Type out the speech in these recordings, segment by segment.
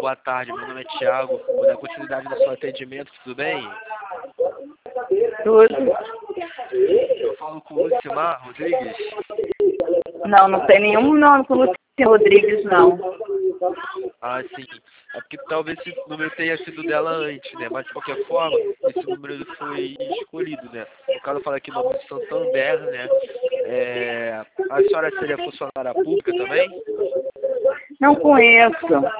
boa tarde. Meu nome é Thiago. Vou dar continuidade no seu atendimento, tudo bem? Tudo. Eu falo com o Lucimar Rodrigues. Não, não tem nenhum nome com Luciano Rodrigues, não. Ah, sim. É porque talvez esse número tenha sido dela antes, né? Mas de qualquer forma, esse número foi escolhido, né? No caso, eu falo aqui no nome de Santander, né? A senhora seria funcionária pública também? Não conheço.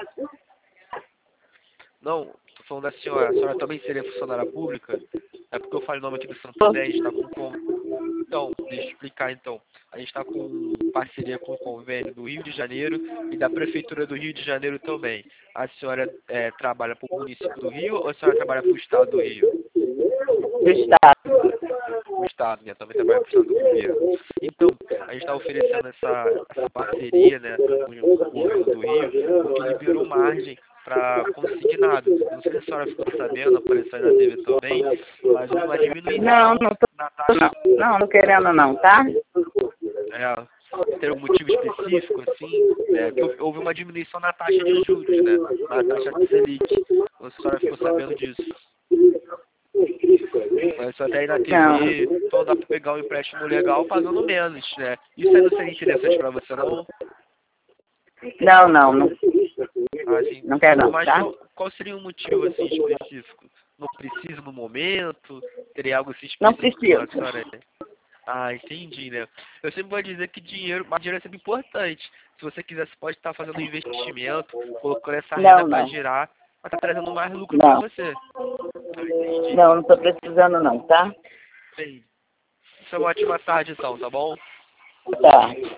Não, tô falando da senhora. A senhora também seria funcionária pública? É porque eu falei o nome aqui do Santander, a gente está com... Então, deixa eu explicar então. A gente está com parceria com o convênio do Rio de Janeiro e da Prefeitura do Rio de Janeiro também. A senhora trabalha para o município do Rio ou a senhora trabalha para o estado do Rio? Do Estado. O estado, né? Também trabalha para o estado do governo. Então, a gente está oferecendo essa parceria, né, com o governo do Rio, porque liberou margem para consignado. Não sei se a senhora ficou sabendo, apareceu aí na TV também, mas houve uma Não, diminuição não tô, na taxa. não querendo não, tá? Tem um motivo específico, assim, que houve uma diminuição na taxa de juros, né? Na taxa de Selic. A senhora ficou sabendo disso. Mas só até aí na Não. TV, então dá para pegar um empréstimo legal pagando menos, né? Isso aí não seria interessante para você, não? Não. Assim, Não quero não, mas tá? qual seria um motivo, assim, específico? Não precisa no momento? Teria algo assim Não específico que a preciso. senhora... Ah, entendi, né? Eu sempre vou dizer que mas dinheiro é sempre importante. Se você quiser, você pode estar fazendo um investimento, colocando essa renda para Não. girar, mas tá trazendo mais lucro para Não. você. Eu entendi. Não tô precisando não, tá? Entendi. Isso é uma ótima tarde, então, tá bom? Tá.